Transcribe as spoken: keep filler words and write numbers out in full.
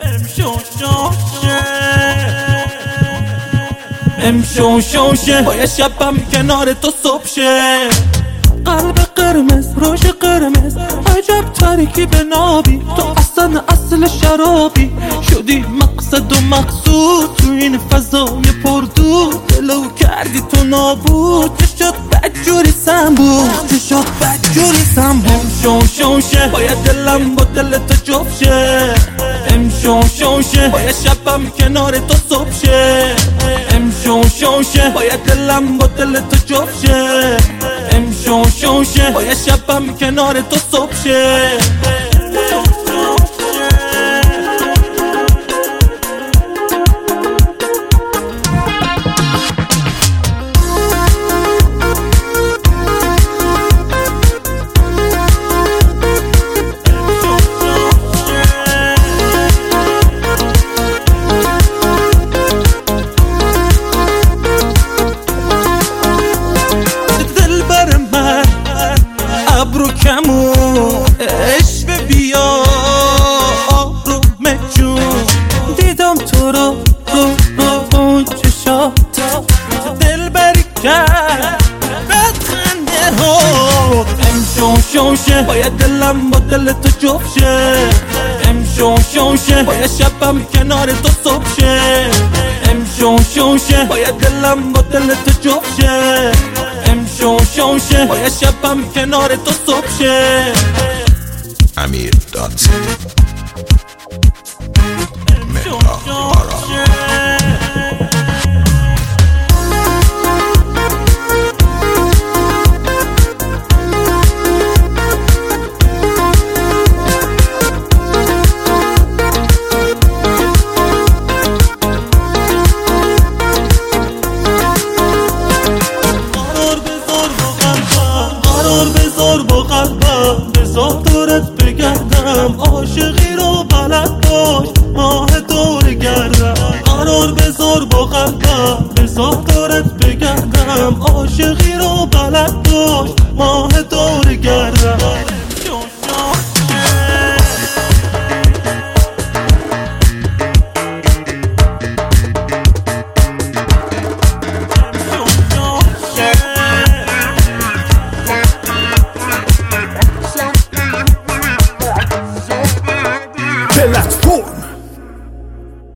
امشو شوشه امشو شوشه باید شبم کنار تو صبح شه. قلب قرمز روش قرمز عجب تاریکی به نابی، تو اصلا اصل شرابی شدی مقصد و مقصود تو این فضای پردود، دلو کردی تو نابود، چه شد بدجوری سم بود، چه شد بدجوری سم بود. امشو شوشه باید دلم با دل تو جفت شه، امشو شوشه باید شبم کنار تو صبح شه، امشو شوشه باید دلم با دل تو جفت شه، امشو شوشه باید شبم کنار تو صبح شه. ابرو کمون عشق بیا آروم جون، دیدم تو رو رو رو اون چشات دل بری کرد بدخنده ها. امشو شوشه باید دلم با دل تو جفت شه، امشو شوشه باید شبم کنار تو صبح شه، امشو شوشه باید دلم با دل تو جفت شه، امشو شوشه باید شبم کنار تو صبح شه. امیر دات بذار با قلبم بذار دورت بگردم، عاشقی رو بلد باش ماه دور گردم. قرار بذار با قلبم بذار دورت بگردم، عاشقی رو بلد باش ماه دور